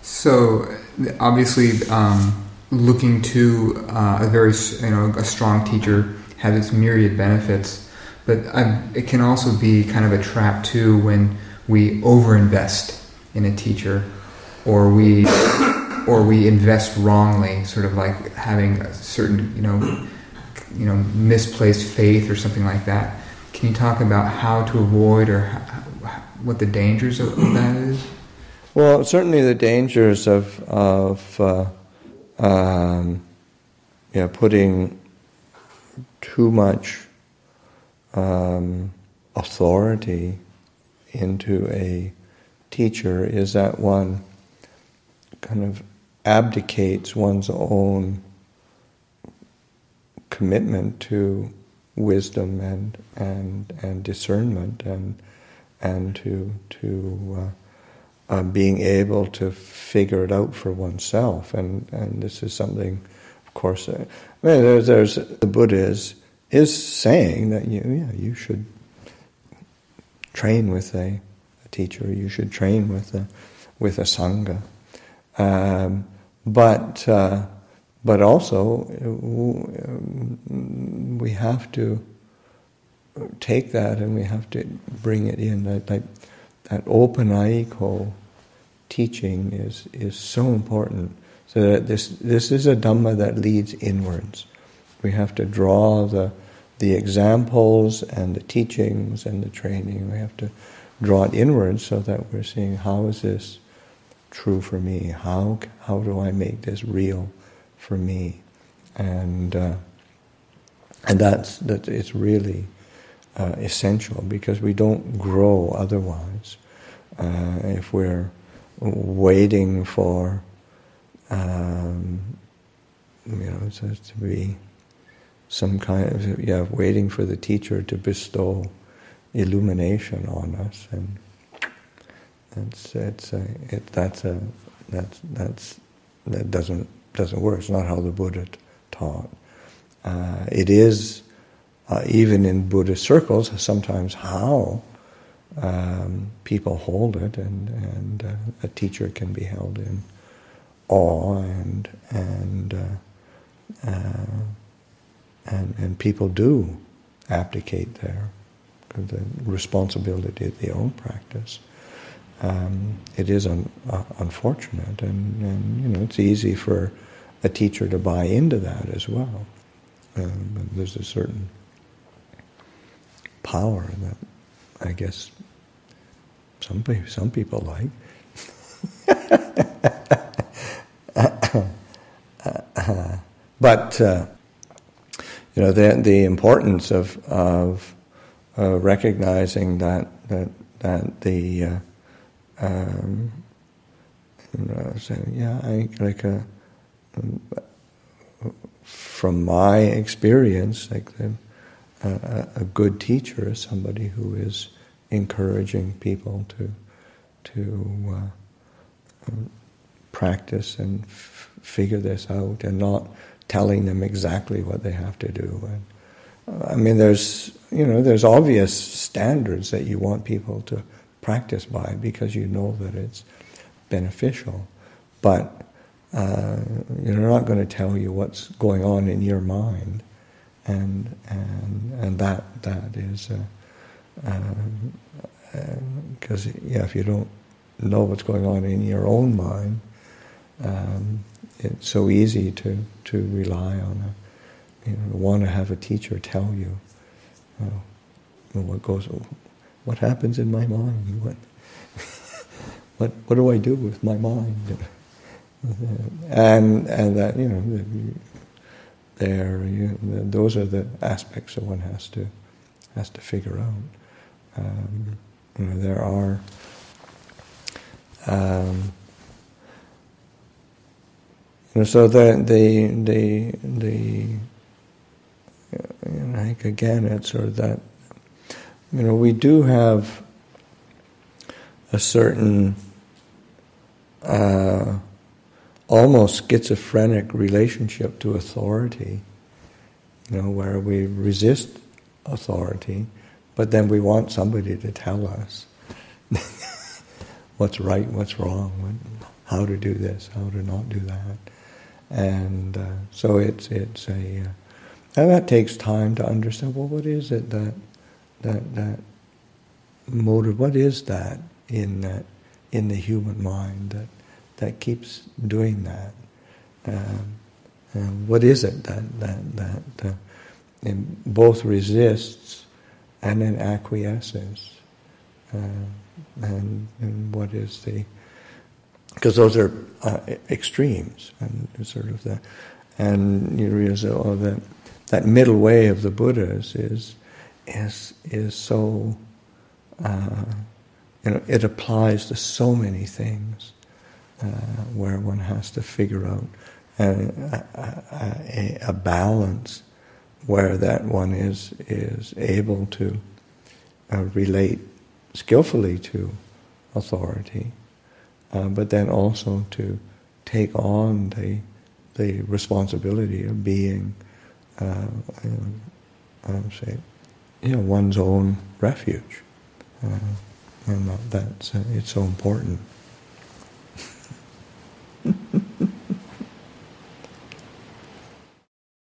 So obviously, looking to a strong teacher has its myriad benefits, but it can also be kind of a trap too when we overinvest in a teacher, or we invest wrongly, sort of like having a certain misplaced faith or something like that. Can you talk about how to avoid or what the dangers of that is? Well, certainly the dangers of putting too much authority into a teacher is that one kind of abdicates one's own commitment to wisdom and discernment and to being able to figure it out for oneself, and this is something, of course. There's the Buddha is saying that you should train with a teacher, you should train with a sangha, but also we have to take that and we have to bring it in. That open aiko teaching is so important. So that this is a Dhamma that leads inwards. We have to draw the examples and the teachings and the training. We have to draw it inwards so that we're seeing, how is this true for me? How do I make this real for me? And that's it's really essential, because we don't grow otherwise. If we're waiting for to be some kind of waiting for the teacher to bestow illumination on us, and that doesn't work. It's not how the Buddha taught. It is even in Buddhist circles sometimes how people hold it, and a teacher can be held in awe, and people do abdicate the responsibility of their own practice. It is unfortunate, and it's easy for a teacher to buy into that as well. There's a certain power that I guess some people like. But the importance of recognizing that the from my experience, a good teacher is somebody who is encouraging people to practice and figure this out, and not telling them exactly what they have to do. And there's obvious standards that you want people to practice by, because you know that it's beneficial. But you're not going to tell you what's going on in your mind, and that is because if you don't know what's going on in your own mind, it's so easy to rely on want to have a teacher tell you what happens in my mind, what do I do with my mind, and that those are the aspects that one has to figure out. There are so again, it's sort of that we do have a certain almost schizophrenic relationship to authority, where we resist authority, but then we want somebody to tell us what's right, what's wrong, how to do this, how to not do that, and so it's a and that takes time to understand. Well, what is it that motive? What is that in the human mind that keeps doing that? And what is it that both resists and then acquiesces? And what is the? Because those are extremes, and sort of and you realize that middle way of the Buddhas is so it applies to so many things where one has to figure out a balance where that one is able to relate skillfully to authority, but then also to take on the responsibility of being, one's own refuge, and that's it's so important.